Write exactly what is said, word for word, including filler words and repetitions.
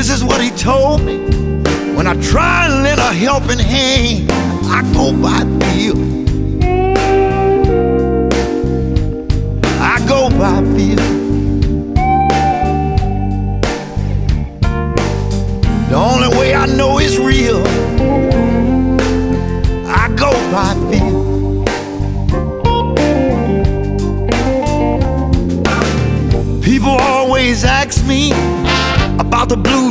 This is what he told me when I try and lend a helping hand. I go by feel. I go by feel. The only way I know is real. I go by feel. People always ask me about the blues